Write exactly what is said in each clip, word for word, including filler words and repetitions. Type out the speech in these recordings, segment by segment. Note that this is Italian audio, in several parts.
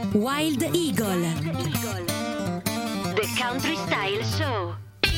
Wild Eagle, The Country Style Show.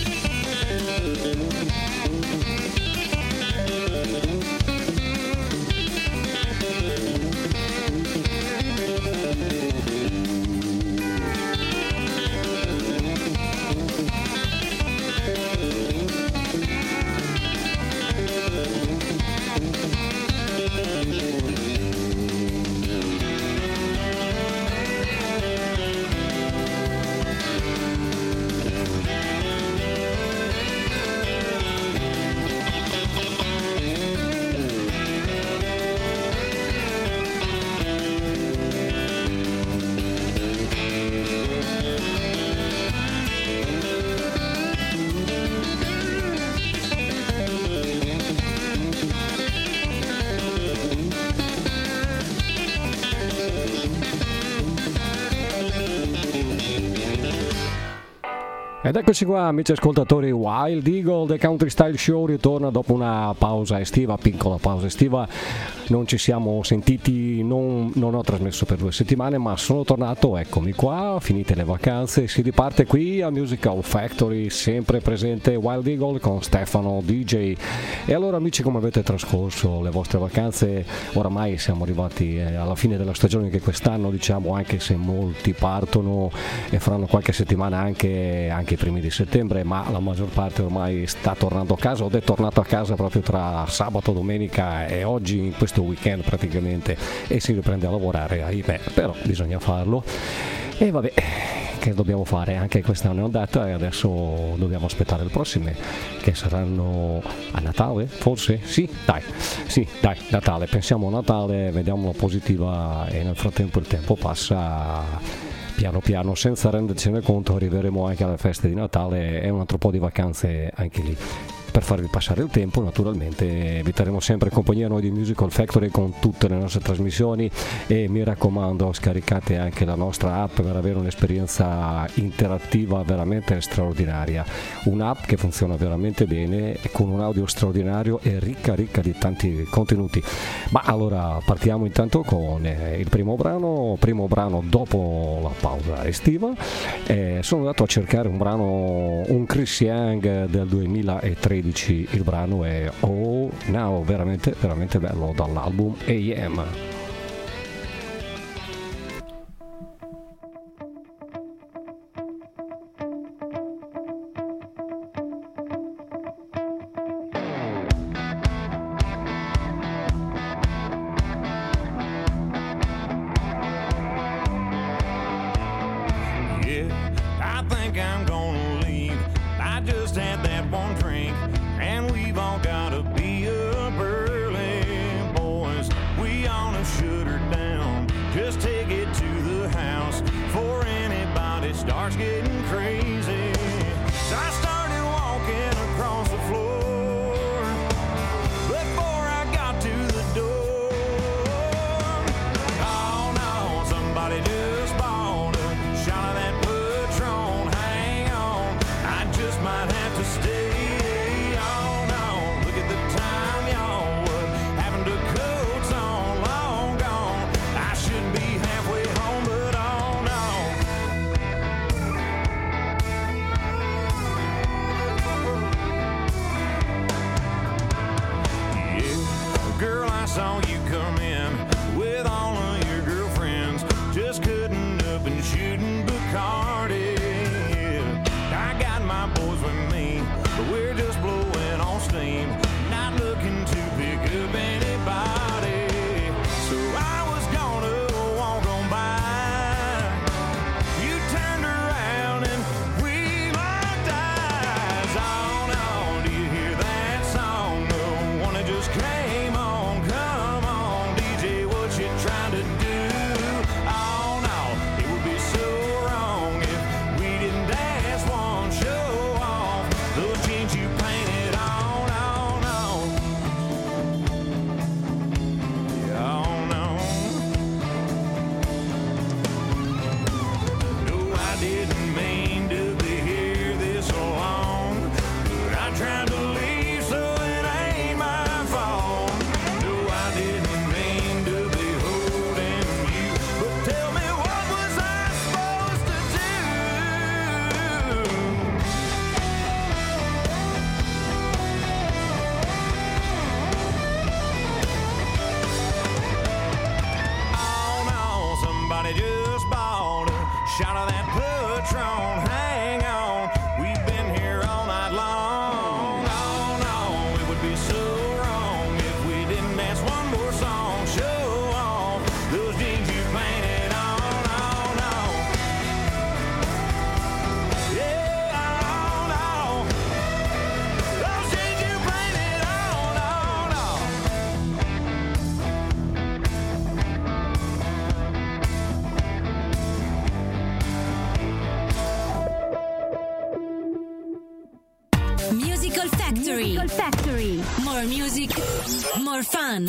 Ed eccoci qua, amici ascoltatori. Wild Eagle, The Country Style Show ritorna dopo una pausa estiva, piccola pausa estiva. Non ci siamo sentiti, non, non ho trasmesso per due settimane, ma sono tornato, eccomi qua, finite le vacanze, si riparte qui a Musical Factory, sempre presente Wild Eagle con Stefano D J. E allora, amici, come avete trascorso le vostre vacanze? Oramai siamo arrivati alla fine della stagione che quest'anno, diciamo, anche se molti partono e faranno qualche settimana anche, anche i primi di settembre, ma la maggior parte ormai sta tornando a casa, o è tornato a casa proprio tra sabato, domenica e oggi, in questo weekend praticamente, e si riprende a lavorare, ahimè, però bisogna farlo. E vabbè, che dobbiamo fare? Anche quest'anno è andata e adesso dobbiamo aspettare le prossime, che saranno a Natale, forse? Sì, dai, sì, dai, Natale, pensiamo a Natale, vediamola positiva, e nel frattempo il tempo passa piano piano, senza rendercene conto arriveremo anche alle feste di Natale e un altro po' di vacanze anche lì. Per farvi passare il tempo, naturalmente vi terremo sempre in compagnia noi di Musical Factory con tutte le nostre trasmissioni, e mi raccomando, scaricate anche la nostra app per avere un'esperienza interattiva veramente straordinaria, un'app che funziona veramente bene e con un audio straordinario e ricca ricca di tanti contenuti. Ma allora partiamo intanto con eh, il primo brano, primo brano dopo la pausa estiva. Eh, sono andato a cercare un brano, un Chris Young del duemilatredici. Il brano è Oh Now, veramente veramente bello, dall'album A M. More music, more fun.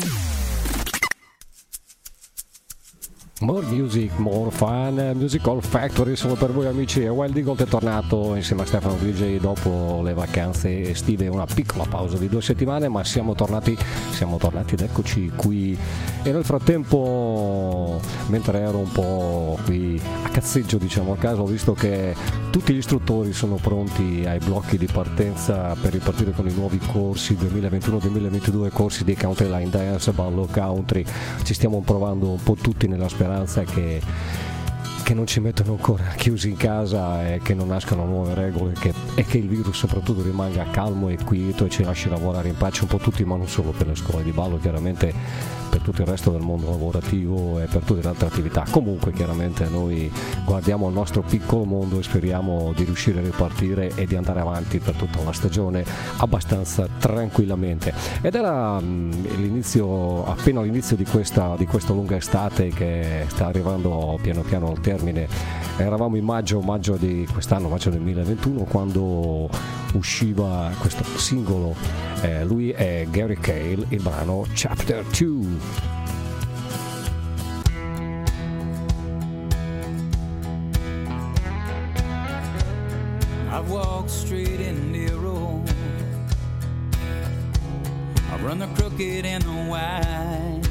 More music, more fun, Musical Factory solo per voi amici. E Wild Eagle è tornato insieme a Stefano D J dopo le vacanze estive, una piccola pausa di due settimane, ma siamo tornati, siamo tornati ed eccoci qui. E nel frattempo, mentre ero un po' qui a cazzeggio diciamo a caso, ho visto che tutti gli istruttori sono pronti ai blocchi di partenza per ripartire con i nuovi corsi duemilaventuno duemilaventidue, corsi di Country Line Dance, ballo country. Ci stiamo provando un po' tutti nella speranza che, che non ci mettono ancora chiusi in casa e che non nascano nuove regole che, e che il virus soprattutto rimanga calmo e quieto e ci lasci lavorare in pace un po' tutti, ma non solo per le scuole di ballo, chiaramente per tutto il resto del mondo lavorativo e per tutte le altre attività. Comunque chiaramente noi guardiamo il nostro piccolo mondo e speriamo di riuscire a ripartire e di andare avanti per tutta la stagione abbastanza tranquillamente. Ed era mh, l'inizio, appena l'inizio di questa, di questa lunga estate che sta arrivando piano piano al termine. Eravamo in maggio, maggio di quest'anno, maggio del duemilaventuno, quando usciva questo singolo. Eh, lui è Gary Cale, il brano Chapter two. I've walked straight and narrow, I've run the crooked and the wide,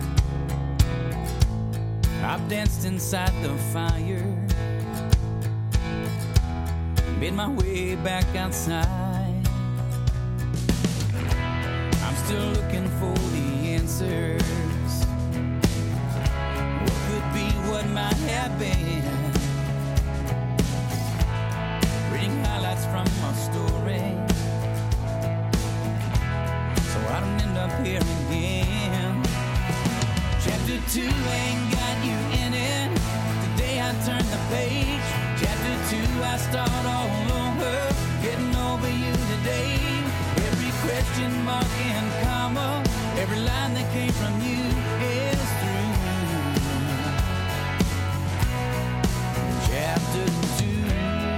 I've danced inside the fire, made my way back outside. I'm still looking for the answers. What could be, what might have been? Reading highlights from my story, so I don't end up here again. Chapter two ain't got you in it. Today I turn the page. Chapter two, I start all over, getting over you today. Every question mark and comma, every line that came from you is through. Chapter two.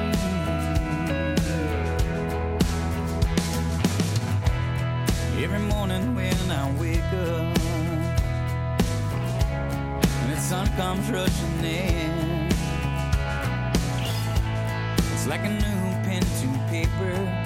Every morning when I wake up and the sun comes rushing in, it's like a new pen to paper.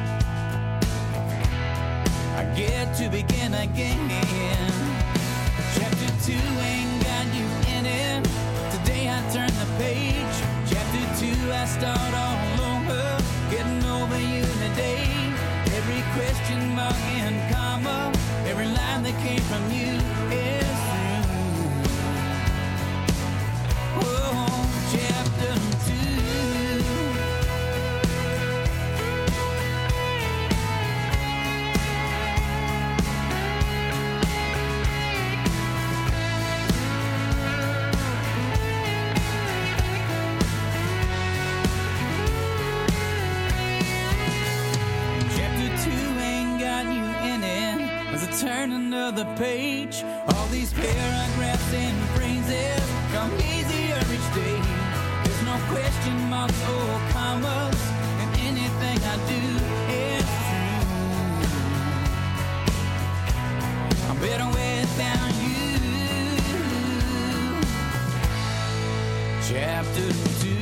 I get to begin again. Chapter two ain't got you in it. Today I turn the page. Chapter two, I start all over, getting over you today. Every question mark and comma, every line that came from you is through. Oh, chapter two. Turn another page. All these paragraphs and phrases come easier each day. There's no question marks or commas, and anything I do is true. I'm better without you. Chapter two.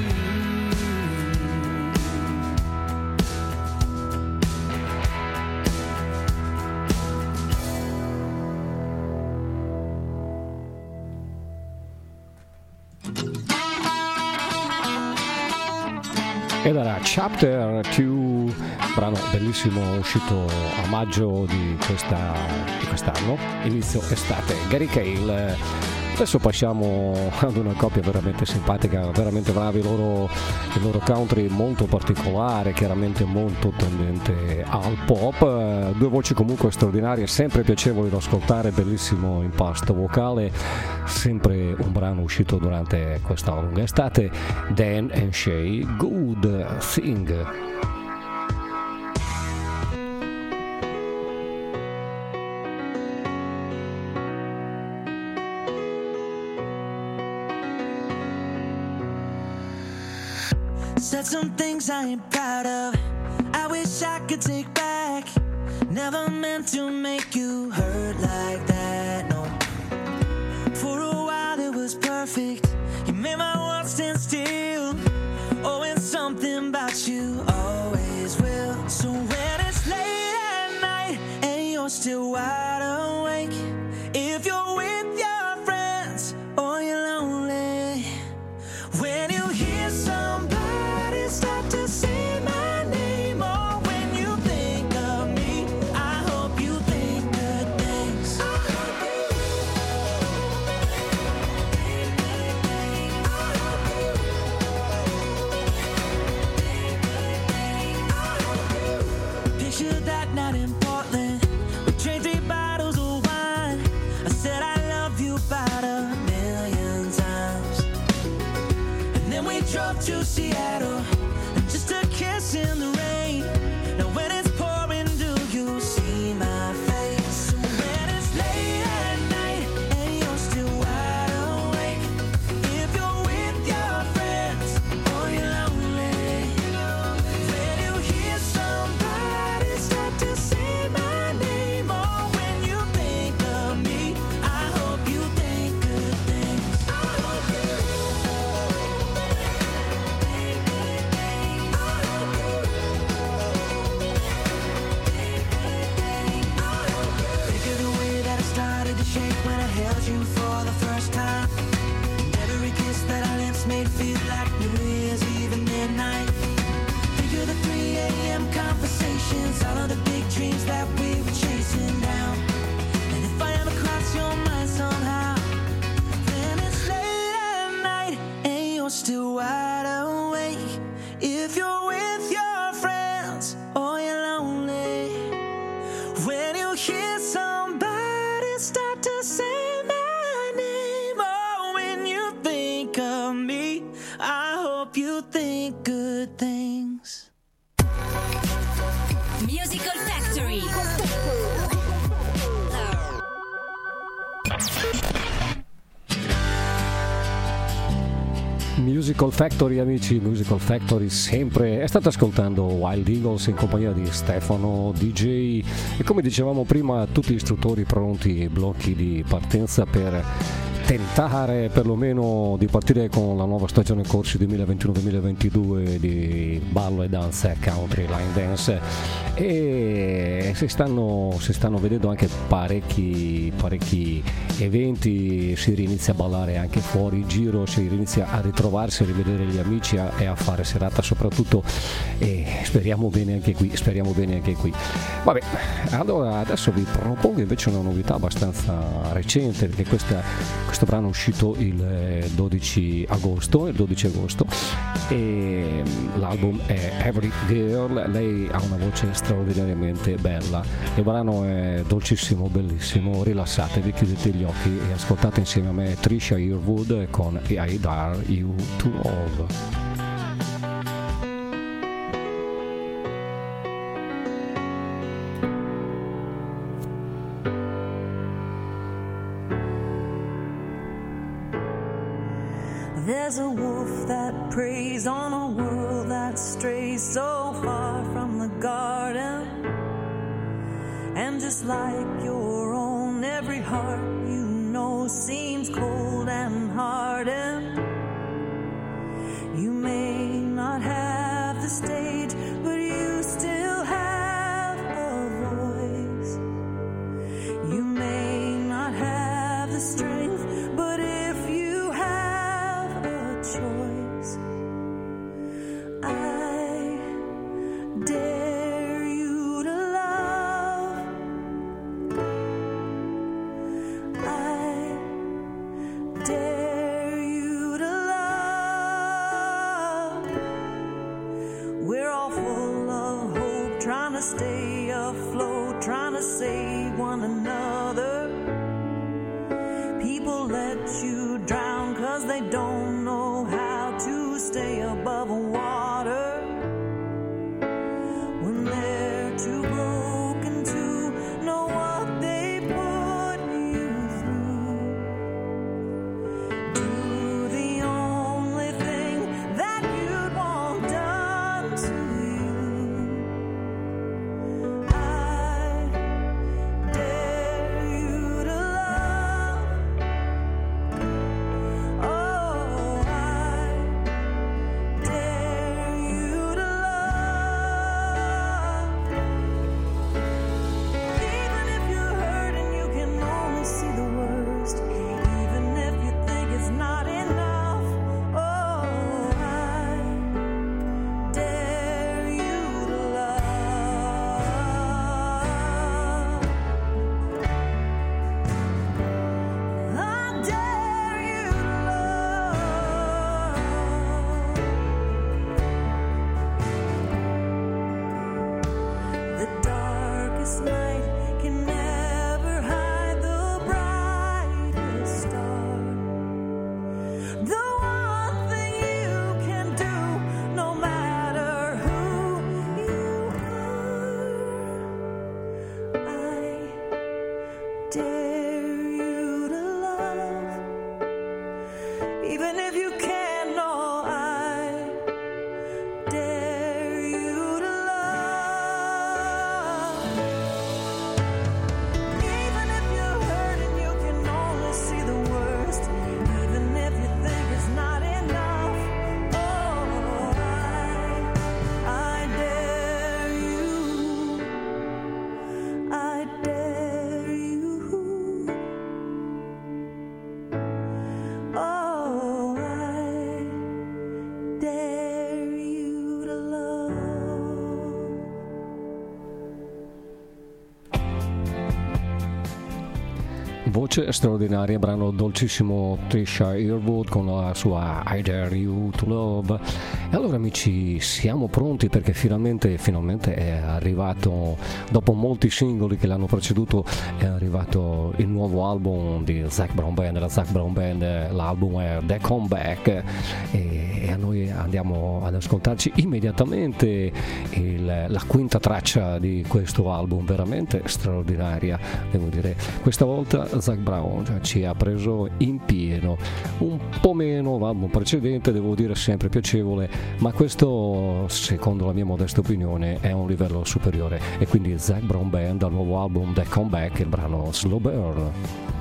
Ed era Chapter two, brano bellissimo uscito a maggio di, questa, di quest'anno, inizio estate. Gary Cale. Adesso passiamo ad una coppia veramente simpatica, veramente bravi, loro, il loro country molto particolare, chiaramente molto tendente al pop, due voci comunque straordinarie, sempre piacevoli da ascoltare, bellissimo impasto vocale, sempre un brano uscito durante questa lunga estate, Dan and Shay, Good Thing. Said some things I ain't proud of, I wish I could take back. never meant to make you hurt like that, no. For a while it was perfect. You made my world stand still. Oh, it's something about you, always will. So when it's late at night and you're still wide awake, if you're with your friends or you're lonely, when you hear somebody start to say my name, or when you think of me, I hope you think good things. I hope you, picture that night in Portland. We drank three bottles of wine. I said I love you about a million times. And then we drove to Seattle, and just a kiss in the rain. Now when it's pouring, do you see my face? When it's late at night and you're still wide awake, if you're with your friends or you're lonely, when you hear somebody start to say my name, or when you think of me, I hope you think good things. I hope you, think of the way that I started to shake when I held you for the first time. And every kiss that our lips made feel like New Year's Eve and midnight. Think of the three a.m. conversations, all of the big dreams that we were chasing down. And if I ever cross your mind somehow, then it's late at night and you're still wide awake. If you're with your friends or you're lonely, when you hear somebody start to say my name, or when you think of me, I hope you think good things. Musical Factory. Musical Factory, amici, Musical Factory sempre. State ascoltando Wild Eagles in compagnia di Stefano D J e, come dicevamo prima, tutti gli istruttori pronti e blocchi di partenza per tentare perlomeno di partire con la nuova stagione corsi duemilaventuno duemilaventidue di ballo e danza country line dance, e si stanno, si stanno vedendo anche parecchi parecchi eventi, si rinizia a ballare anche fuori giro, si inizia a ritrovarsi, a rivedere gli amici e a fare serata soprattutto, e speriamo bene anche qui, speriamo bene anche qui. Vabbè, allora adesso vi propongo invece una novità abbastanza recente, perché questa, questo brano è uscito il dodici agosto, il dodici agosto, e l'album è Every Girl. Lei ha una voce straordinariamente bella, il brano è dolcissimo, bellissimo, rilassatevi, chiudete gli occhi e ascoltate insieme a me Trisha Yearwood con I Dare You to Love. There's a wolf that preys on a world that strays so far from the garden. And just like your own, every heart you know seems cold and hardened. You may not have the stage, but you still have a voice. You may not have the strength, but if you have a choice, I dare you to love. I dare you to love. We're all full of hope, trying to stay afloat, trying to save one another. People let you drown 'cause they don't know how to stay above water. When they're too broken to know what they put you through, do the only thing that you'd want done to you. I even if you can't know, I dare you to love. Even if you're hurting, you can only see the worst. Even if you think it's not enough, oh, I, I dare you. I dare you. Oh, I dare you to love. Voce straordinaria, brano dolcissimo, Trisha Yearwood con la sua I Dare You to Love. E allora amici, siamo pronti perché finalmente, finalmente è arrivato, dopo molti singoli che l'hanno preceduto, è arrivato il nuovo album di Zac Brown Band, la Zac Brown Band. L'album è The Comeback e, e a noi andiamo ad ascoltarci immediatamente il, la quinta traccia di questo album, veramente straordinaria, devo dire. Questa volta Zac Brown ci ha preso in pieno, un po' meno l'album precedente, devo dire sempre piacevole, ma questo, secondo la mia modesta opinione, è un livello superiore. E quindi Zac Brown Band dal nuovo album The Comeback, il brano Slow Burn.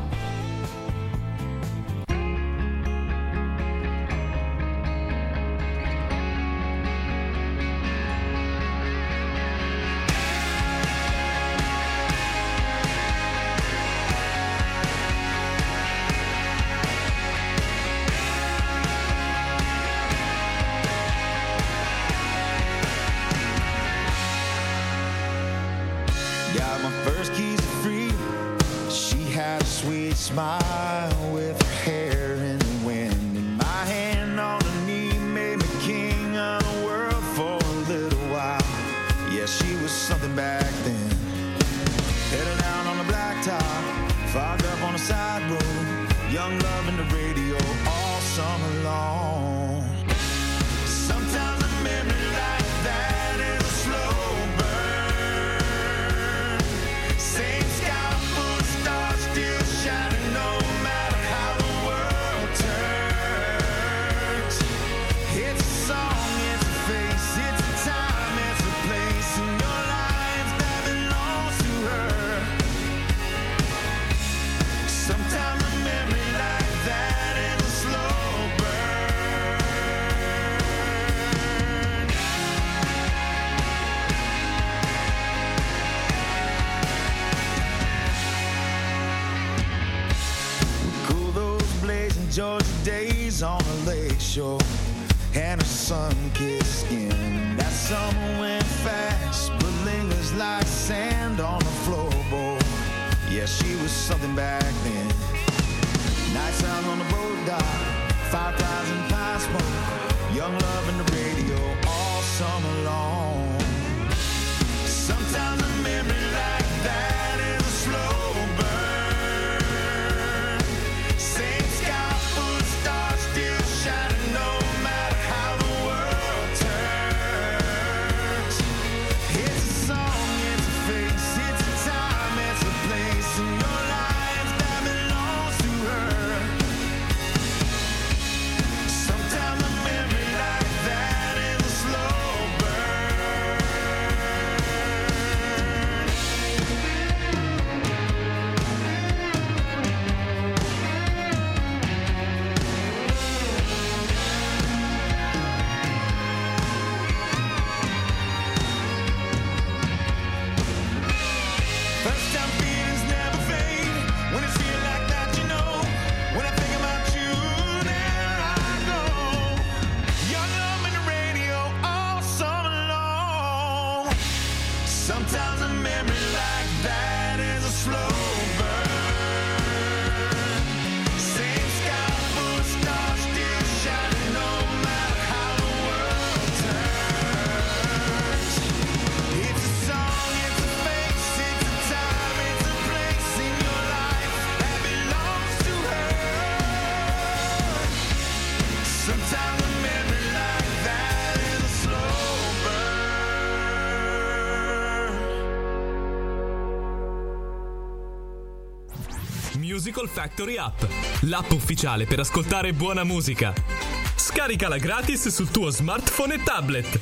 Got my first keys to freedom. She had a sweet smile with her hair in the wind. And my hand on her knee made me king of the world for a little while. Yeah, she was something back then. Headed down on the blacktop, fogged up on the side road. Young love in the radio all summer long. Sometimes a memory like that is a slow burn. Same sky full of stars still shining no matter how the world turns. It's a song, it's a face, it's a time, it's a place in your life that belongs to her. Sometimes a memory like that is a slow burn. Cool those blazing Georgia days on the lake shore and her sun-kissed skin. That summer went fast but lingers like sand on the floorboard. Yeah, she was something back then. Nights out on the boat dock, five thousand pine smoke. Young love in the radio all summer long. Sometimes a memory like that is a slow burn. Same sky full of stars still shining no matter how the world turns. It's a song, it's a face, it's a time, it's a place in your life that belongs to her. Musical Factory App, l'app ufficiale per ascoltare buona musica. Scaricala gratis sul tuo smartphone e tablet.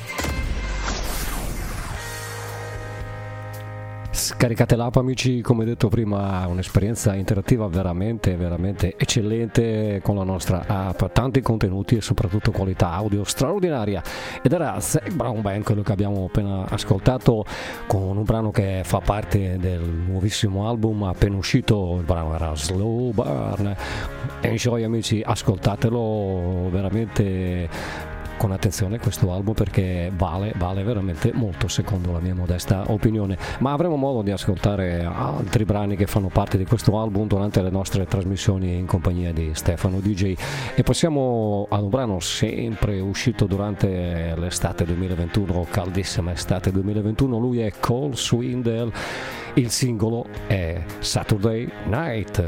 Scaricate l'app, amici, come detto prima, un'esperienza interattiva veramente veramente eccellente con la nostra app, tanti contenuti e soprattutto qualità audio straordinaria. Ed era Zac Brown Band quello che abbiamo appena ascoltato, con un brano che fa parte del nuovissimo album appena uscito. Il brano era Slow Burn. Enjoy, amici, ascoltatelo veramente con attenzione questo album, perché vale, vale veramente molto secondo la mia modesta opinione. Ma avremo modo di ascoltare altri brani che fanno parte di questo album durante le nostre trasmissioni in compagnia di Stefano D J, e passiamo ad un brano sempre uscito durante l'estate duemilaventuno, caldissima estate duemilaventuno. Lui è Cole Swindell, il singolo è Saturday Night.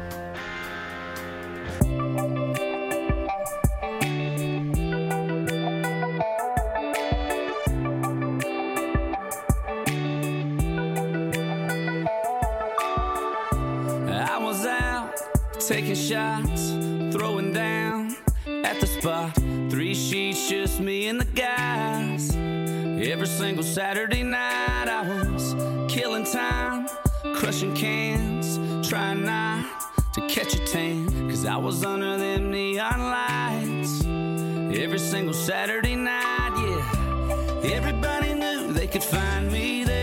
Taking shots, throwing down at the spot. Three sheets, just me and the guys. Every single Saturday night I was killing time, crushing cans, trying not to catch a tan, cause I was under them neon lights. Every single Saturday night, yeah. Everybody knew they could find me there.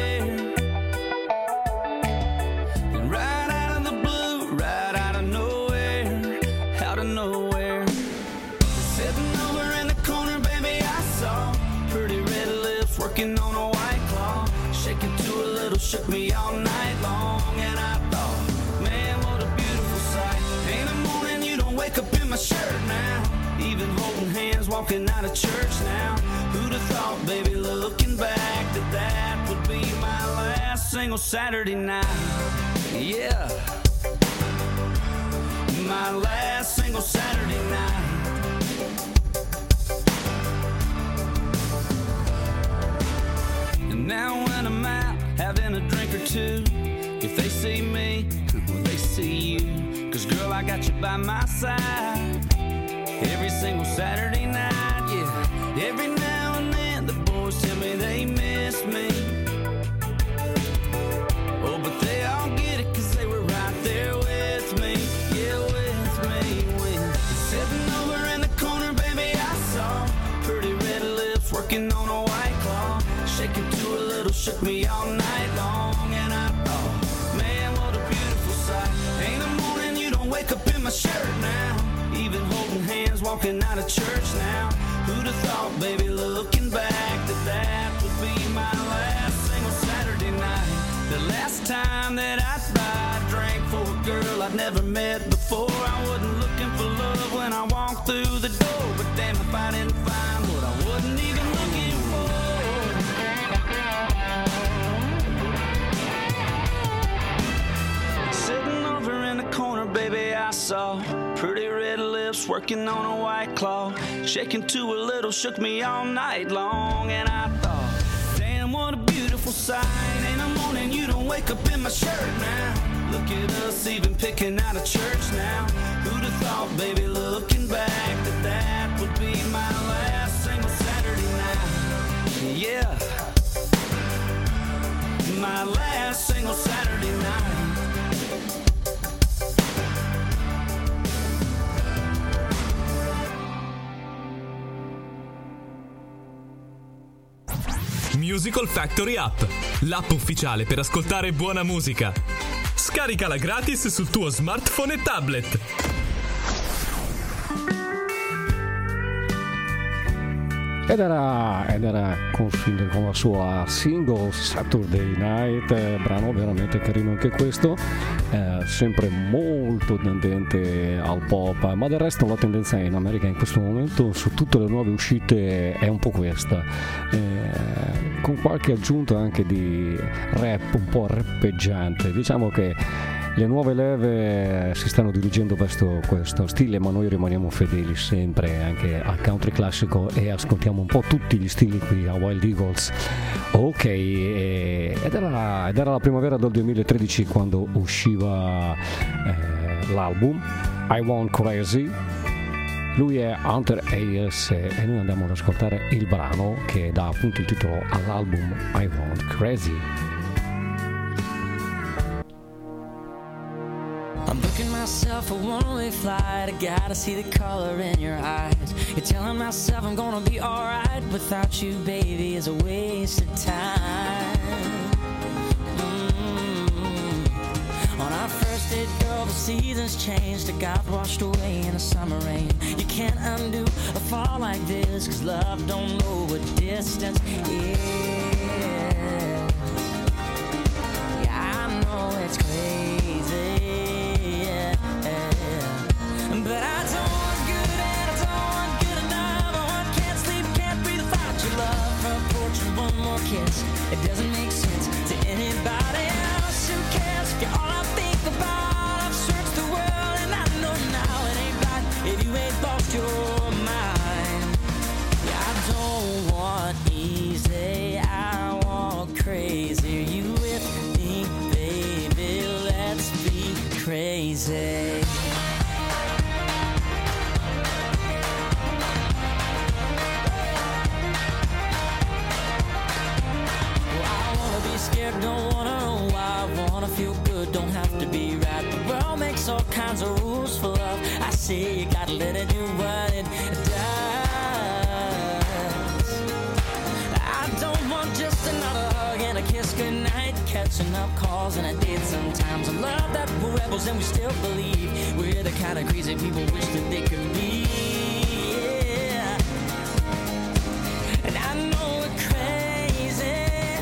Working on a white claw, shaking to a little, shook me all night long. And I thought, man, what a beautiful sight. Ain't a morning you don't wake up in my shirt now. Even holding hands, walking out of church now. Who'd have thought, baby, looking back, that that would be my last single Saturday night. Yeah, my last single Saturday night. Now when I'm out having a drink or two, if they see me, well, they see you. Cause girl, I got you by my side every single Saturday night, yeah. Every now and then the boys tell me they miss me. Oh, but they all get it cause they were right there with me. Yeah, with me, with sitting over in the corner, baby, I saw pretty red lips working on a white claw, shaking to a little, shook me all night long. And I thought, man, what a beautiful sight. Ain't a morning you don't wake up in my shirt now. Even holding hands, walking out of church now. Who'd have thought, baby, looking back, that that would be my last single Saturday night. The last time that I tried, drank for a girl I'd never met before. I wasn't looking for love when I walked through the door, but damn if I didn't find what I wasn't even looking for. Sitting over in the corner, baby, I saw pretty red lips working on a white claw, shaking to a little, shook me all night long. And I thought, damn, what a beautiful sight. Ain't a morning you don't wake up in my shirt now. Look at us even picking out of church now. Who'd have thought, baby, looking back, that that would be my last single Saturday night. Yeah, my last single Saturday night. Musical Factory App, l'app ufficiale per ascoltare buona musica. Scaricala gratis sul tuo smartphone e tablet. Ed era, ed era con, con la sua single Saturday Night, eh, brano veramente carino anche questo, eh, sempre molto tendente al pop, ma del resto la tendenza in America in questo momento su tutte le nuove uscite è un po' questa, eh, con qualche aggiunta anche di rap un po' rappeggiante. Diciamo che le nuove leve si stanno dirigendo verso questo stile, ma noi rimaniamo fedeli sempre anche al country classico e ascoltiamo un po' tutti gli stili qui a Wild Eagles. Ok, ed era, ed era la primavera del duemilatredici quando usciva eh, l'album I Want Crazy. Lui è Hunter Hayes e noi andiamo ad ascoltare il brano che dà appunto il titolo all'album I Want Crazy. I'm booking myself a one-way flight. I gotta see the color in your eyes. You're telling myself I'm gonna be alright. Without you, baby, is a waste of time. Mm-hmm. On our first date, girl, the seasons changed. I got washed away in the summer rain. You can't undo a fall like this, 'cause love don't know what distance is. Yeah, I know it's crazy, but I don't want good and I don't want good enough. I want can't sleep, can't breathe without your love. Front porch and one more kiss. It doesn't make sense to anybody else. Who cares if you're all I think about? I've searched the world and I know now it ain't right if you ain't lost your mind. Yeah, I don't want easy, I want crazy. You with me, baby, let's be crazy. Scared, don't wanna know why. I wanna feel good, don't have to be right. The world makes all kinds of rules for love. I say you gotta let it do what it does. I don't want just another hug and a kiss goodnight. Catching up calls and a date sometimes. I love that we're rebels and we still believe we're the kind of crazy people wish that they could be. Yeah. And I know we're crazy.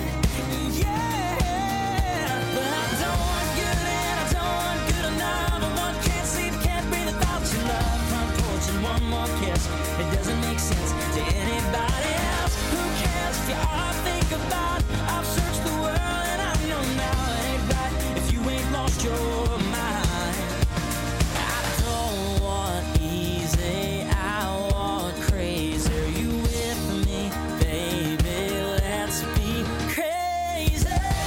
One more kiss, it doesn't make sense to anybody else. Who cares if you're all I think about? I've searched the world and I know now it ain't right if you ain't lost your mind. I don't want easy, I want crazy. Are you with me, baby? Let's be crazy.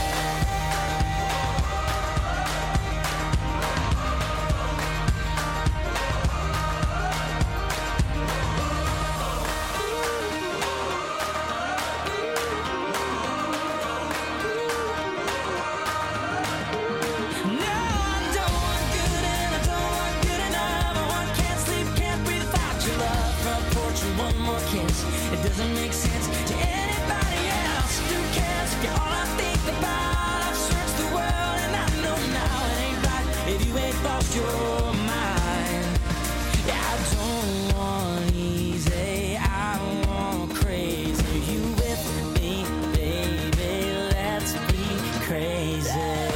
One more kiss, it doesn't make sense to anybody else. Who cares if you're all I think about? I've searched the world and I know now it ain't right if you ain't lost your mind. Yeah, I don't want easy, I want crazy. You with me, baby, let's be crazy.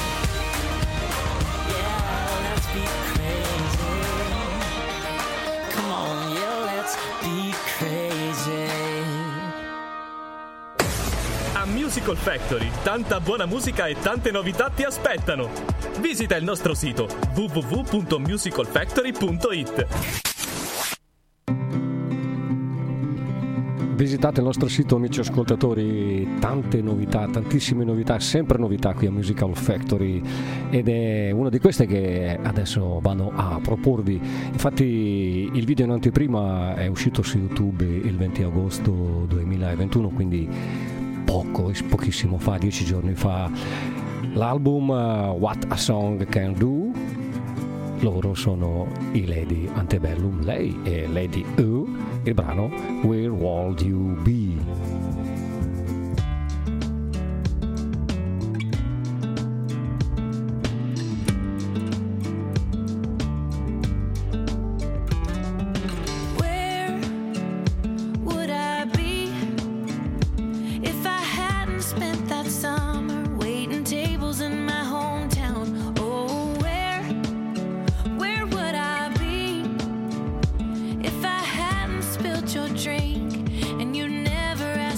Yeah, let's be crazy. Come on, yeah, let's be crazy. A Musical Factory, tanta buona musica e tante novità ti aspettano. Visita il nostro sito w w w punto musical factory punto i t. Visitate il nostro sito, amici ascoltatori, tante novità, tantissime novità, sempre novità qui a Musical Factory, ed è una di queste che adesso vanno a proporvi. Infatti il video in anteprima è uscito su YouTube il venti agosto duemilaventuno, quindi poco, pochissimo fa, dieci giorni fa. L'album uh, What a Song Can Do. Loro sono i Lady Antebellum, lei è Lady U, il brano Where Would You Be? Your drink and you never asked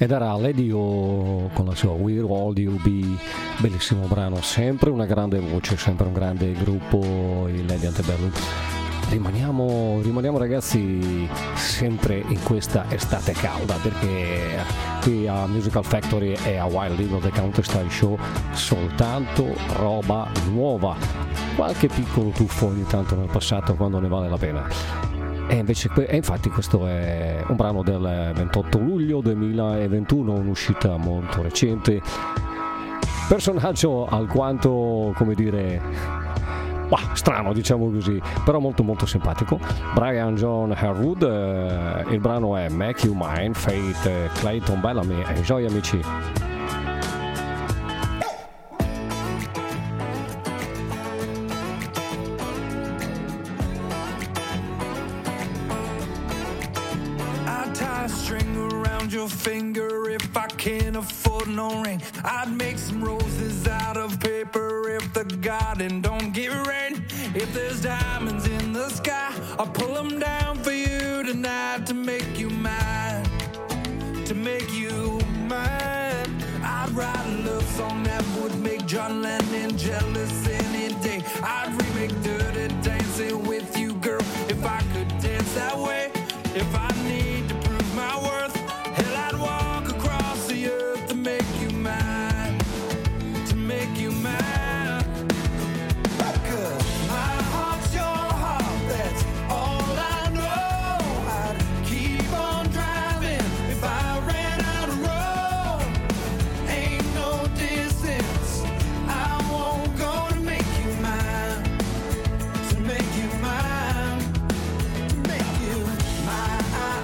Ed era Lady O con la sua We're All You Be, bellissimo brano, sempre una grande voce, sempre un grande gruppo, i Lady Antebellum. Rimaniamo, rimaniamo ragazzi sempre in questa estate calda, perché qui a Musical Factory e a Wild Eagle The Country Style Show soltanto roba nuova, qualche piccolo tuffo ogni tanto nel passato quando ne vale la pena. E invece, e infatti questo è un brano del ventotto luglio duemilaventuno, un'uscita molto recente, personaggio alquanto, come dire, bah, strano diciamo così, però molto molto simpatico, Brian John Harewood. Eh, il brano è Make You Mine, Faith Clayton Bellamy. Enjoy amici. Finger if I can't afford no ring. I'd make some roses out of paper if the garden don't get rain. If there's diamonds in the sky, I'll pull them down for you tonight to make you mine, to make you mine. I'd write a love song that would make John Lennon jealous any day. I'd remake Dirty Dancing with you, girl, if I could dance that way. If I need to prove my worth, hell, I'd walk across the earth to make you mine, to make you mine. 'Cause my heart's your heart, that's all I know. I'd keep on driving if I ran out of road. Ain't no distance I won't go to make you mine, to make you mine, to make you mine.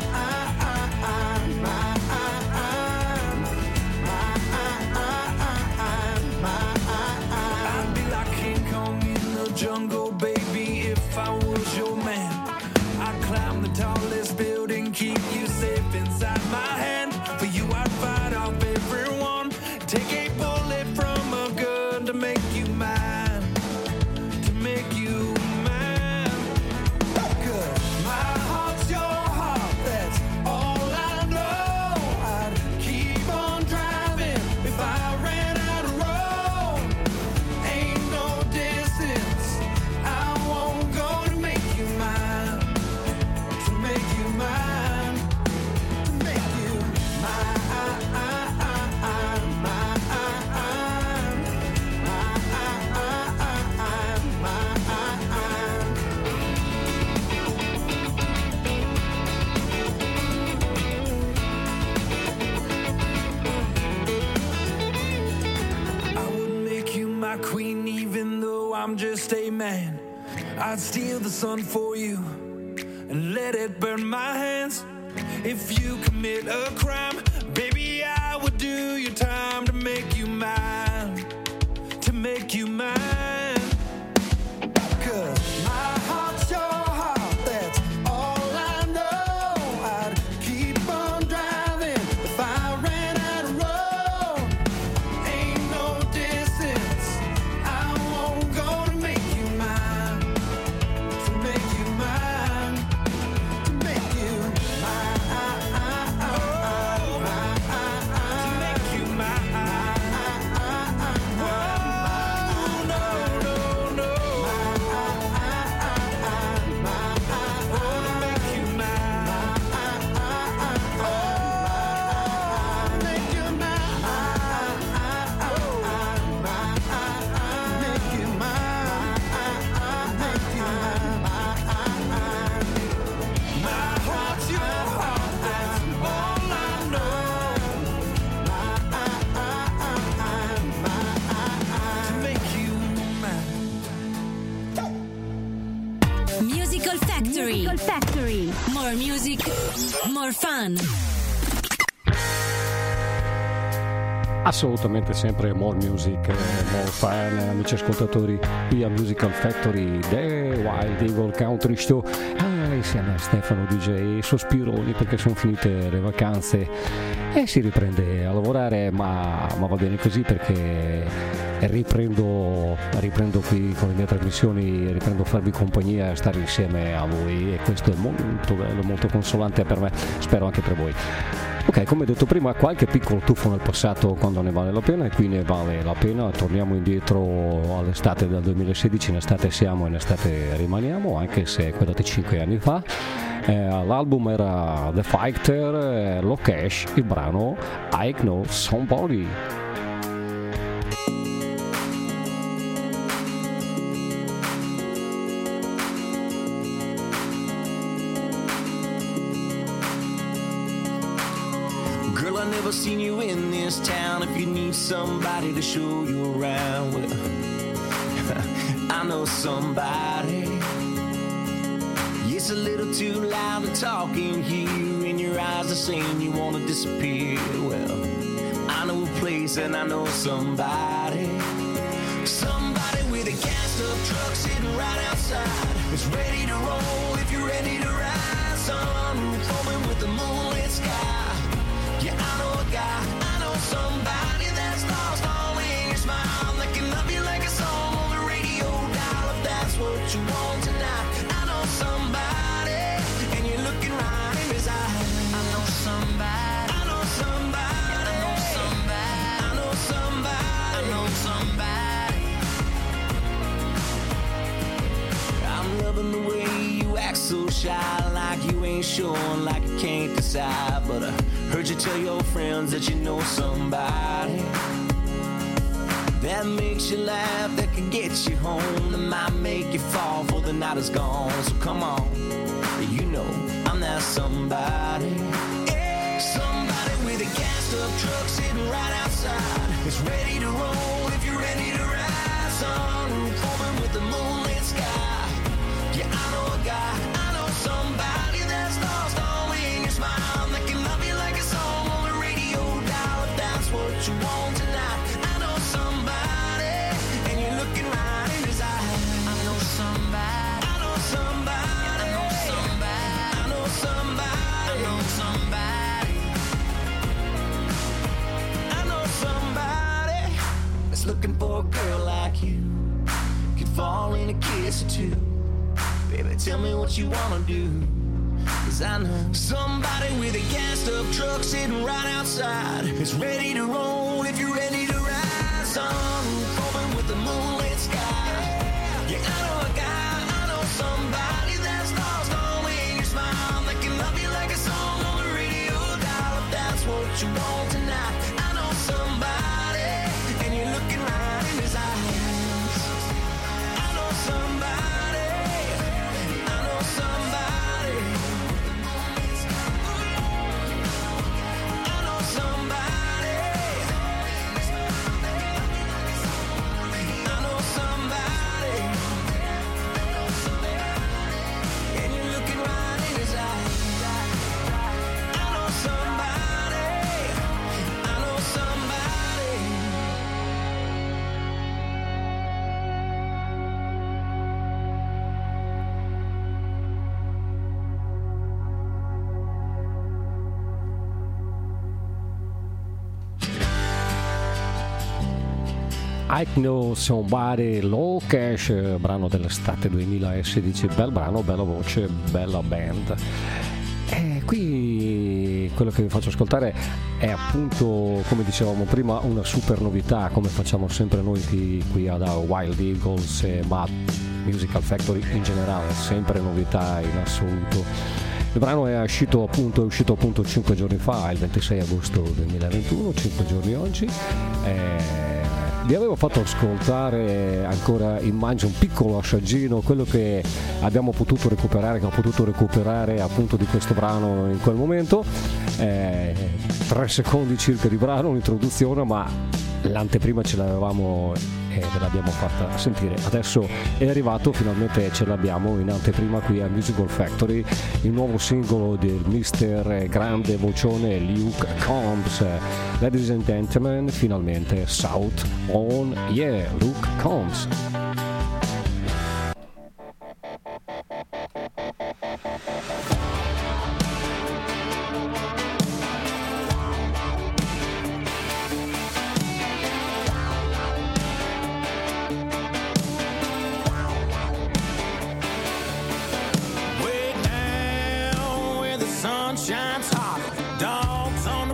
Jungle, baby, if I was your man, I'd climb the tallest building, keep you safe inside my hand. For you, I'd fight off everyone, take a bullet from a gun to make you mine, to make you mine. 'Cause my heart's your heart, that's all I know. I'd keep on driving if I ran out of road. Ain't no distance I won't go to make you mine, to make you mine, to make you mine, mine, mine, I would make you my queen even though I'm just a man. I'd steal the sun for you and let it burn my hands. If you commit a crime, baby, I would do your time to make you mine, to make you mine. 'Cause my heart's your heart, that's all I know. I'd keep on driving if I ran out of road. Ain't no distance I won't go to make you mine, to make you mine, to make you mine, to make you mine. Whoa, no, no, no. Oh, to make you mine. Oh, make you mine. Make you mine. Make you mine. My heart's your heart, that's all I know. To make you mine. Musical Factory. Musical Factory. More music, more fun. Assolutamente sempre more music, more fun, amici ascoltatori, qui a Musical Factory, The Wild Eagle Country Show, ah, insieme a Stefano D J, sospironi perché sono finite le vacanze e si riprende a lavorare, ma, ma va bene così perché riprendo, riprendo qui con le mie trasmissioni, riprendo a farvi compagnia, a stare insieme a voi e questo è molto bello, molto consolante per me, spero anche per voi. Ok, come detto prima, qualche piccolo tuffo nel passato quando ne vale la pena, e qui ne vale la pena. Torniamo indietro all'estate del duemilasedici, in estate siamo e in estate rimaniamo, anche se è quella di cinque anni fa. Eh, l'album era The Fighter, eh, Lokesh, il brano I Know Somebody. Girl, I never seen you in this town. If you need somebody to show you around, well, I know somebody. It's a little too loud to talk in here, and your eyes are saying you wanna disappear. Well, I know a place and I know somebody. Somebody with a gassed up truck sitting right outside. It's ready to roll if you're ready to ride. Sunroof open with the moonlit sky. Yeah, I know a guy, I know somebody that's lost all in your smile, that can love you like a song on the radio dial. If that's what you want tonight, I know somebody, and you're looking right in his eyes. I know somebody, I know somebody, I know somebody, I know somebody, I know somebody. I'm loving the way you act so shy, like you ain't sure, like you can't decide. But I heard you tell your friends that you know somebody that makes you laugh, that can get you home, that might make you fall before the night is gone. So come on, you know I'm that somebody. Yeah. Somebody with a gassed up truck sitting right outside. It's ready to roll if you're ready to ride. Sunroof open with the moonlit sky. Yeah, I know a guy, I know somebody that's lost all in your smile, that can love you like a song on the radio dial. If that's what you want tonight, I know somebody, and you're looking right in his eyes. I know somebody, I know somebody, I know somebody, I know somebody, I know somebody, I know somebody that's looking for a girl like you, could fall in a kiss or two. Baby, tell me what you wanna do, 'cause I know somebody with a gassed up truck sitting right outside. It's ready to roll if you're ready to ride. Sunroof open with the moonlit sky. Yeah, I know a guy, I know somebody that's lost all in your smile, that can love you like a song on the radio dial. If that's what you want tonight, I know somebody, and you're looking right in his eyes. I know somebody. I Know Somebody, Lokesh, brano dell'estate duemilasedici, bel brano, bella voce, bella band. E qui quello che vi faccio ascoltare è appunto, come dicevamo prima, una super novità, come facciamo sempre noi qui, qui ad Wild Eagles e Mad Musical Factory in generale, sempre novità in assoluto. Il brano è uscito appunto, è uscito appunto cinque giorni fa, il ventisei agosto duemilaventuno, cinque giorni oggi. E vi avevo fatto ascoltare ancora, immagino, un piccolo assaggino, quello che abbiamo potuto recuperare, che ho potuto recuperare appunto di questo brano in quel momento. Eh, tre secondi circa di brano, un'introduzione, ma l'anteprima ce l'avevamo e ve l'abbiamo fatta sentire. Adesso è arrivato, finalmente ce l'abbiamo in anteprima qui a Musical Factory, il nuovo singolo del mister grande vocione Luke Combs. Ladies and gentlemen, finalmente South on Yeah, Luke Combs. Shines hot, dogs on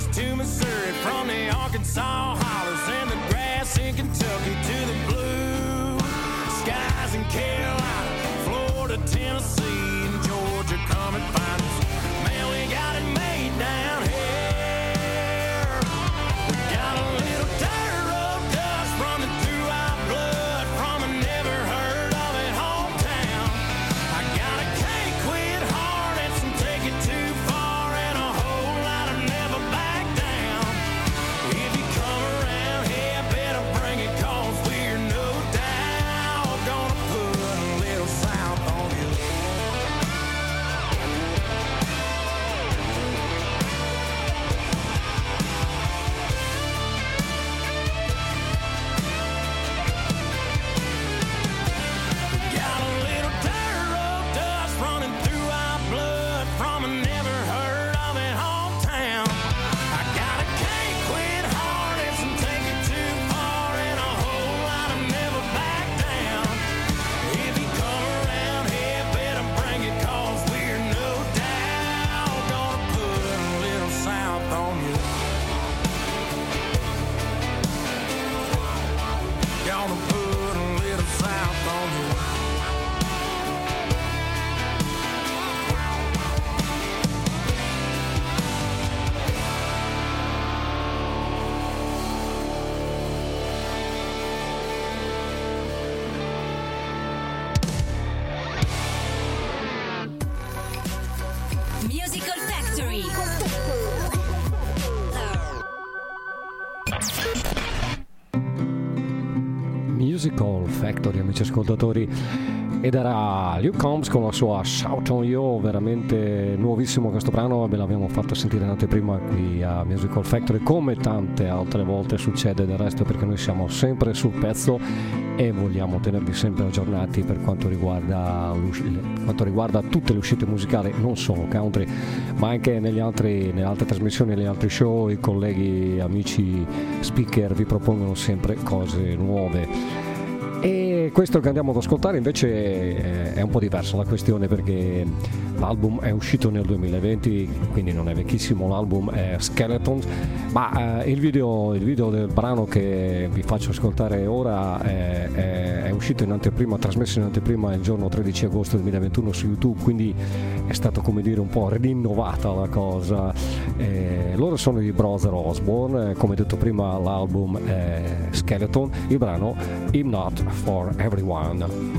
to Missouri, from the Arkansas hollers and the grass in Kentucky to the blue skies in Carolina, Florida, Tennessee, and Georgia. Come and find us, man, we got it made down here. We got a little dirt road dust running through our blood from a never heard of it hometown. I got a can't quit hard and some take it too far and a whole lot of never back down. If you come around here, better bring it, cause we're no doubt gonna put a little south on you. Got a little dirt road dust running through our blood from a never heard of it hometown. I got a can't quit hard and some take it too far and a whole lot of never back down. If you come around here, better bring it, cause we're no doubt gonna put a little south on you. Gonna put a little south on you. Musical Factory. Musical Factory, amici ascoltatori, ed era Luke Combs con la sua Shout on You, veramente nuovissimo questo brano, ve l'abbiamo fatto sentire in anteprima qui a Musical Factory, come tante altre volte succede del resto, perché noi siamo sempre sul pezzo e vogliamo tenervi sempre aggiornati per quanto riguarda, quanto riguarda tutte le uscite musicali, non solo country, ma anche negli altri, nelle altre trasmissioni, negli altri show. I colleghi, amici speaker vi propongono sempre cose nuove. E questo che andiamo ad ascoltare invece è un po' diverso la questione, perché l'album è uscito nel duemilaventi, quindi non è vecchissimo, l'album è Skeletons, ma eh, il, video, il video del brano che vi faccio ascoltare ora è, è, è uscito in anteprima, trasmesso in anteprima il giorno tredici agosto duemilaventuno su YouTube, quindi è stato, come dire, un po' rinnovata la cosa. Eh, loro sono i Brother Osborne, come detto prima l'album è Skeleton, il brano I'm Not For Everyone.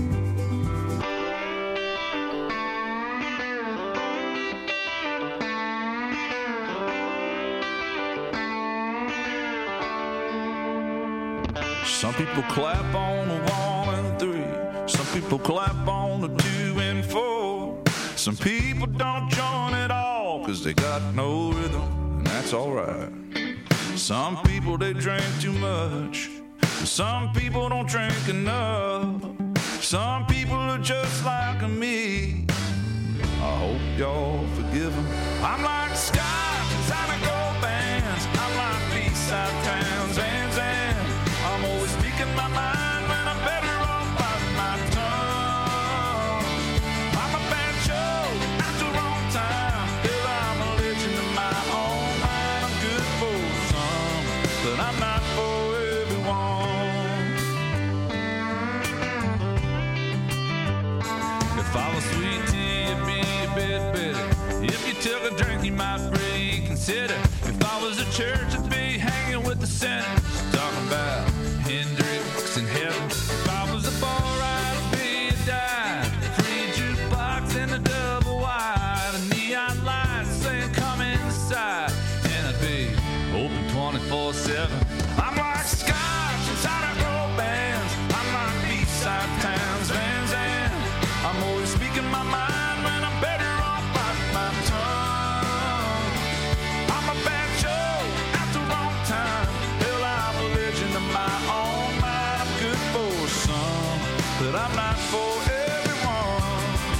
Some people clap on the one and three. Some people clap on the two and four. Some people don't join at all, cause they got no rhythm, and that's alright. Some people, they drink too much. Some people don't drink enough. Some people are just like me. I hope y'all forgive them. I'm like Scott, Sonic Gold bands. I'm like B-side towns, Van Zandt. I'm always speaking my mind when I'm better off biting my tongue. I'm a bad show at the wrong time. Hell, I'm a legend in my own mind. I'm good for some, but I'm not for everyone. If I was sweet tea, it'd be a bit bitter. If you took a drink, you might reconsider. If I was a church, I'd be hanging with the sinners, talking about Hendrix in heaven. If I was a bar, I'd be a dive. Free jukebox and a double wide. A neon light saying come inside. And I'd be open twenty-four seven. I'm like Scotch and Sonic Gold bands. I'm like B-side towns, Van Zandt. I'm always speaking my mind when I'm better off biting my tongue. I'm a bad show at the wrong time. Hell, I'm a legend of my own mind. I'm good for some, but I'm not for everyone.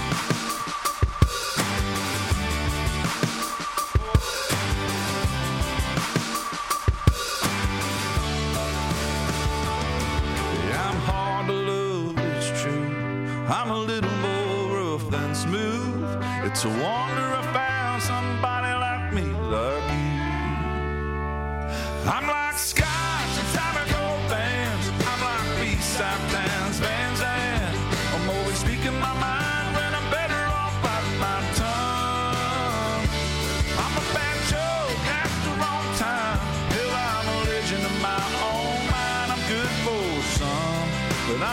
Yeah, I'm hard to love, it's true. I'm a little more rough than smooth. It's a wonder I found somebody like me, like you.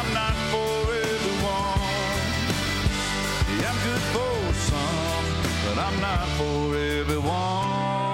I'm not for everyone. Yeah, I'm good for some, but I'm not for everyone.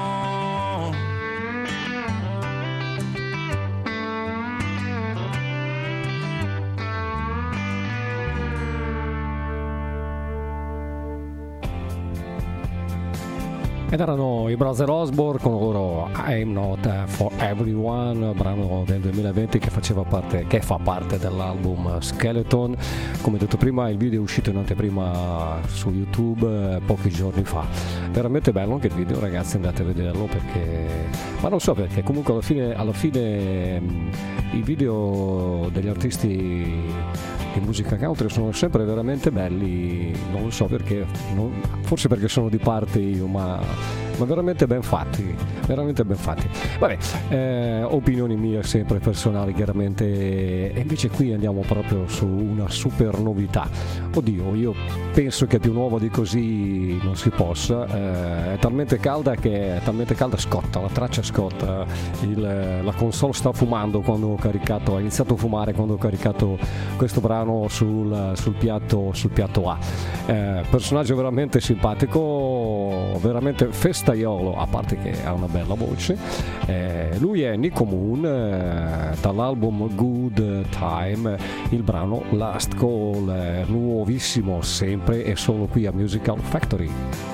Ed erano i Brother Osborne con loro I'm Not For Everyone, brano del duemilaventi che faceva parte, che fa parte dell'album Skeleton. Come detto prima, il video è uscito in anteprima su YouTube eh, pochi giorni fa. Veramente bello anche il video, ragazzi, andate a vederlo perché, ma non so perché, comunque alla fine, alla fine mh, i video degli artisti di musica country sono sempre veramente belli, non lo so perché, non, forse perché sono di parte io, ma, ma veramente ben fatti, veramente ben fatti. Vabbè, eh, opinioni mie sempre personali chiaramente, e invece qui andiamo proprio su una super novità. Oddio, io penso che più nuovo di così non si possa, eh, è talmente calda che è talmente calda scotta, la traccia scotta, il, la console sta fumando quando ho caricato, ha iniziato a fumare quando ho caricato questo brano sul, sul piatto sul piatto A. Eh, personaggio veramente simpatico, veramente festaiolo, a parte che ha una bella voce. Eh, lui è Nico Moon, eh, dall'album Good Time, il brano Last Call, eh, nuovissimo sempre e solo qui a Musical Factory.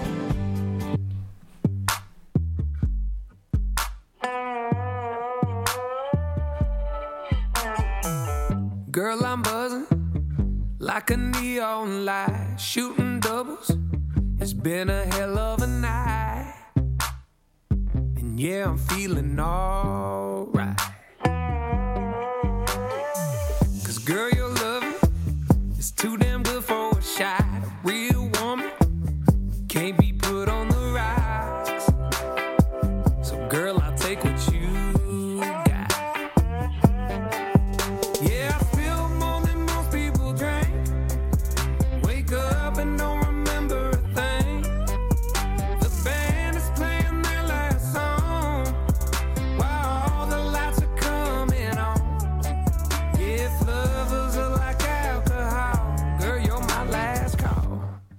Girl, I'm buzzing like a neon light, shooting doubles. It's been a hell of a night, and yeah, I'm feeling alright. Cause girl, your loving is too damn good for a shot. A real woman can't be put on the rocks. So girl, I'll take what you got. Yeah, I feel more than most people drink. Wake up and don't remember a thing. The band is playing their last song while all the lights are coming on. Yeah, if lovers are like alcohol, girl, you're my last call.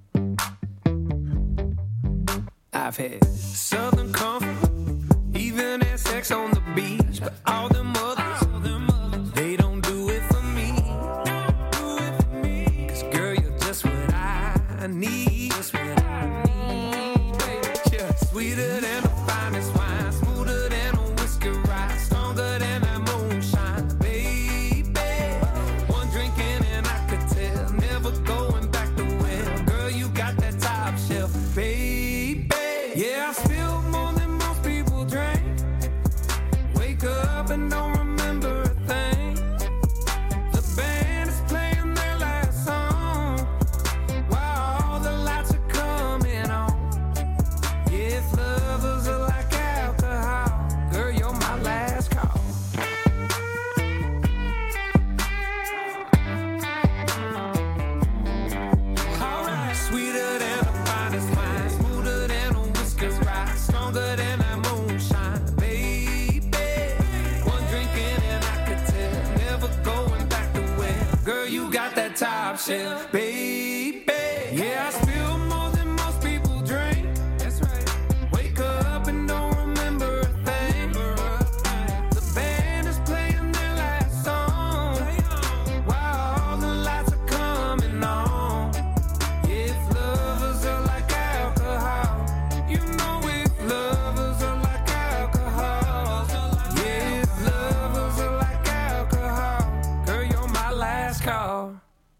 I've had Southern comfort, even had sex on the beach, but all them others, they don't do it for me. Cause girl, you're just what I need. Just what I need, baby. Yeah. Sweeter than the finest wine, smoother than a whiskey ride, stronger than that moonshine, baby. One drinking and I could tell, never going back to well. Girl, you got that top shelf, baby. Yeah, I spill more than most people drink. Wake up and don't remember a thing. The band is playing their last song while all the lights are coming on. Yeah, if lovers are like alcohol, girl, you're my last call. Alright, sweeter than the finest wine, smoother than a whiskey ride, stronger than that moonshine, baby. One drinking and I could tell, never going back to where. Girl, you got that top shelf, baby. Yeah, I spill more than most people drink. That's right. Wake up and don't remember a thing. The band is playing their last song while all the lights are coming on. If lovers are like alcohol, you know if lovers are like alcohol. Yeah, if lovers are like alcohol, girl, you're my last call.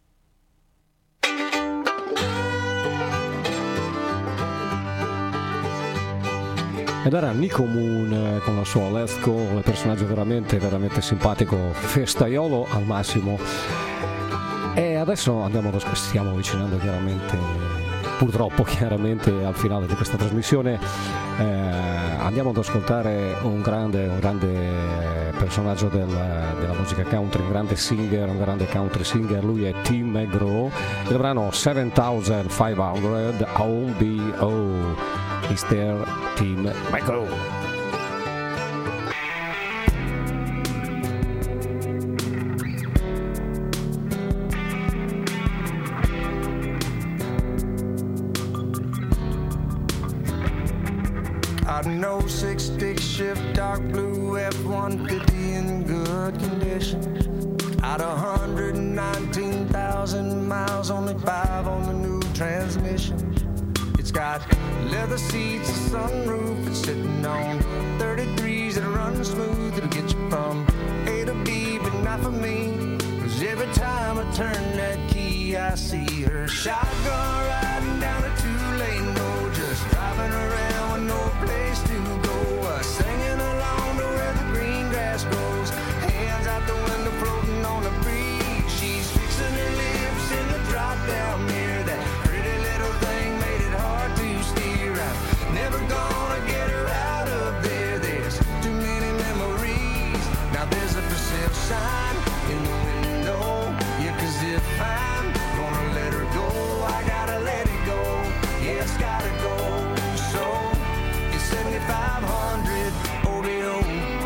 Ed era Nico Moon eh, con la sua Let's Go, un personaggio veramente, veramente simpatico, festaiolo al massimo. E adesso andiamo, stiamo avvicinando chiaramente, purtroppo chiaramente al finale di questa trasmissione. Eh, andiamo ad ascoltare un grande, un grande personaggio del, della musica country, un grande singer, un grande country singer. Lui è Tim McGraw. Il brano seventy-five hundred O B O. Is there Tim McGraw? oh six stick shift, dark blue F one fifty in good condition. Out of one hundred nineteen thousand miles, only five on the new transmission. It's got leather seats, a sunroof, it's sitting on thirty-threes that run smooth. It'll get you from A to B, but not for me. Cause every time I turn that key, I see her shotgun riding down a two-lane road, just driving around with no place to go. Uh, singing along to where the green grass grows, hands out the window floating on the breeze. She's fixing her lips in the drop-down mirror. That pretty little thing made it hard to steer. I'm never gonna get her out of there. There's too many memories. Now there's a for sale sign in the window. Yeah, cause if I'm gonna let her go, I gotta let it go. Yeah, it's gotta go. So it's seventy-five hundred O B O.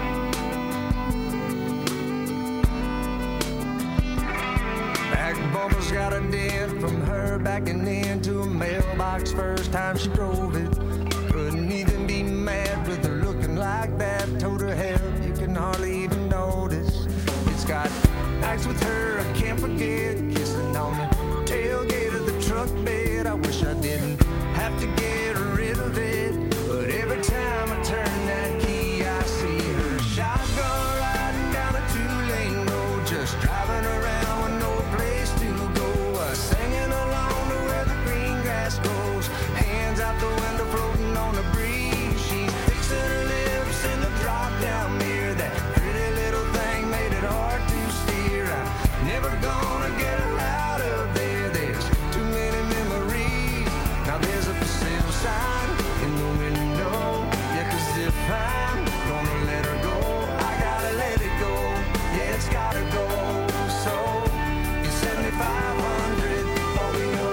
Back bumper's got a dent from her backing into a mailbox first time she drove it. Couldn't even be mad with her looking like that. Told her hell, you can hardly even notice. It's got nights with her I can't forget, kissing on the tailgate of the truck bed. I wish I didn't have to get rid of it, but every time I turn that key, I see her shotgun riding down a two-lane road, just driving around with no place to go. Uh, singing along to where the green grass grows, hands out the window floating on the breeze. She's fixing her lips in the drop-down mirror. That pretty little thing made it hard to steer. I'm never gonna get her out of there. There's too many memories. Now there's a for sale sign in the window. Yeah, cause if I'm gonna let her go, I gotta let it go. Yeah, it's gotta go. So it's seventy-five hundred O B O.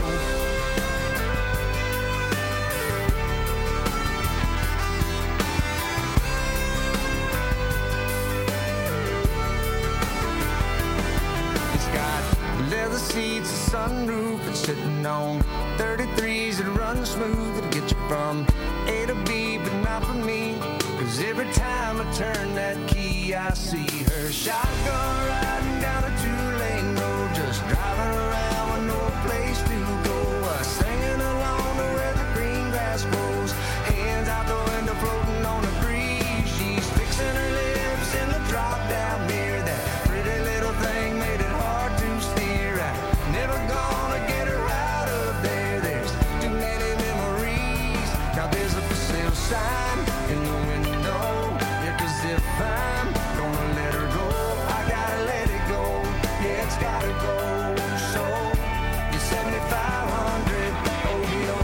It's got leather seats, a sunroof, it's sitting on thirty-threes that run smooth. It'll get you from A to B, but not for me. Cause every time I turn that key, I see her shotgun riding down a two-lane road, just driving around with no place to go. Uh, singing along to where the green grass grows, hands out the window floating on the breeze. She's fixing her lips in the drop-down mirror. That pretty little thing made it hard to steer. I'm never gonna get her out of there. There's too many memories. Now there's a for sale sign in the window. Yeah, cause if I'm gonna let her go, I gotta let it go. Yeah, it's gotta go. So it's seventy-five hundred O B O.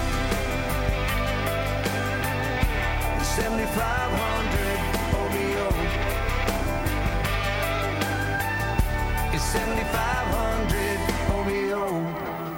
It's seventy-five hundred O B O. It's seventy-five hundred O B O.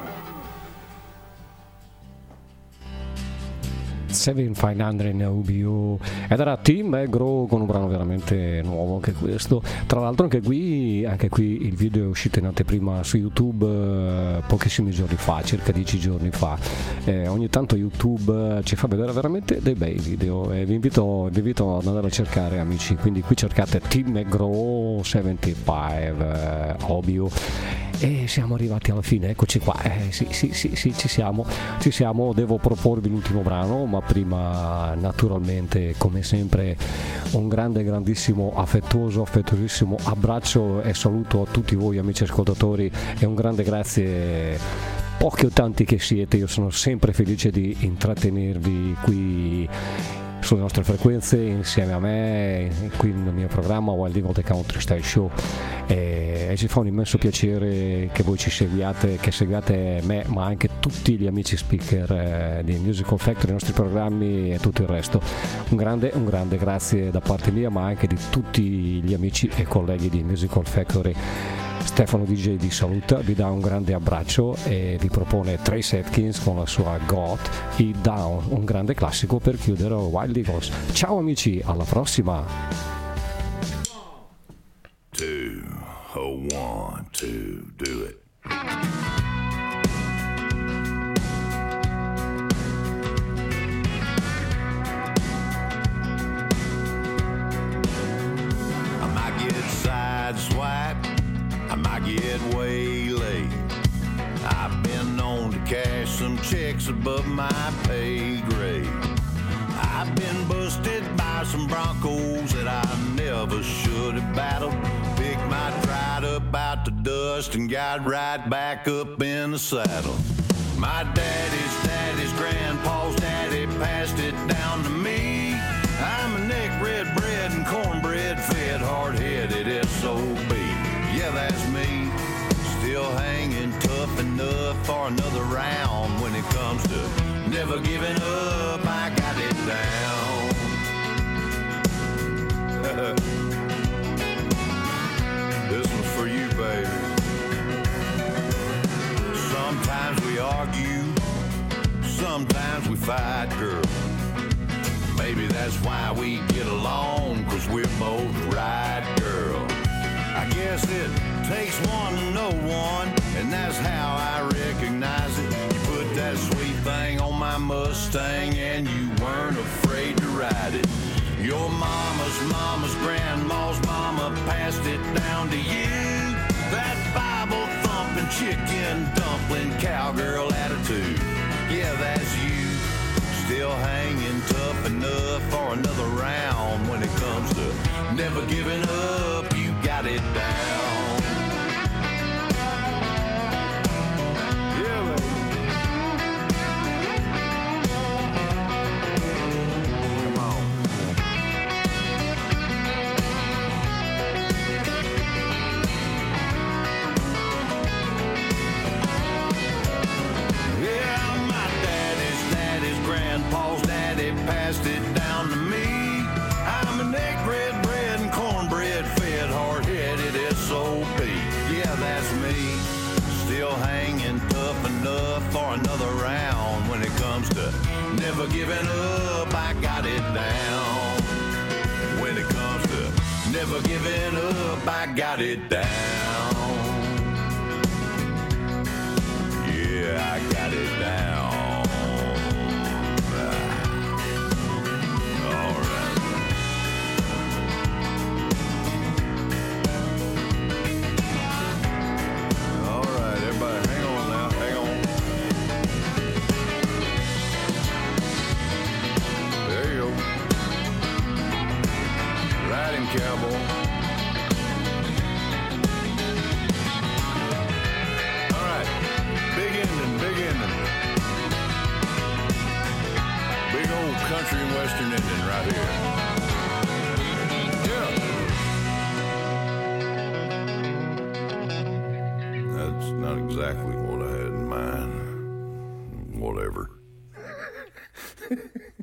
settantacinque O B O ed era Tim McGraw con un brano veramente nuovo anche questo. Tra l'altro anche qui, anche qui il video è uscito in anteprima su YouTube eh, pochissimi giorni fa, circa dieci giorni fa. Eh, ogni tanto YouTube ci fa vedere veramente dei bei video e vi invito, vi invito ad andare a cercare, amici. Quindi qui cercate Tim McGraw settantacinque eh, O B O. E siamo arrivati alla fine, eccoci qua, eh, sì, sì, sì, sì, ci siamo, ci siamo, devo proporvi l'ultimo brano, ma prima naturalmente come sempre un grande, grandissimo, affettuoso, affettuosissimo abbraccio e saluto a tutti voi amici ascoltatori e un grande grazie, pochi o tanti che siete, io sono sempre felice di intrattenervi qui sulle nostre frequenze insieme a me qui nel mio programma Wild Eagle The Country Style Show e, e ci fa un immenso piacere che voi ci seguiate, che seguiate me ma anche tutti gli amici speaker eh, di Musical Factory, i nostri programmi e tutto il resto. Un grande, un grande grazie da parte mia ma anche di tutti gli amici e colleghi di Musical Factory. Stefano D J vi saluta, vi dà un grande abbraccio e vi propone Trace Atkins con la sua God It Down, un grande classico per chiudere Wild Eagles. Ciao amici, alla prossima! Two, oh, one, two, do it. bed way late. I've been known to cash some checks above my pay grade. I've been busted by some Broncos that I never should have battled. Picked my pride up out the dust and got right back up in the saddle. My daddy's daddy's grandpa's daddy passed it down to me. I'm a neck red bread and cornbread fed hard-headed S O B. Yeah, that's me. Still hanging tough enough for another round. When it comes to never giving up, I got it down. This one's for you, baby. Sometimes we argue, sometimes we fight, girl. Maybe that's why we get along, 'cause we're both right, girl. I guess it takes one to know one, and that's how I recognize it. You put that sweet thing on my Mustang and you weren't afraid to ride it. Your mama's mama's grandma's mama passed it down to you. That Bible thumping, chicken dumpling, cowgirl attitude. Yeah, that's you. Still hanging tough enough for another round. When it comes to never giving up, you got it down. Yeah, baby. Come on. Yeah, my daddy's daddy's grandpa's daddy passed it down to me. I'm a neck red bread and cornbread fed hard-headed S O B. Yeah, that's me. Still hanging tough enough for another round. When it comes to never giving up, I got it down. When it comes to never giving up, I got it down. Yeah, I got it down. All right. All right, everybody, hang on now, hang on. There you go. Riding cowboy. All right, big ending, big ending. Big old country and western ending right here. Yeah. That's not exactly what I had in mind. Whatever.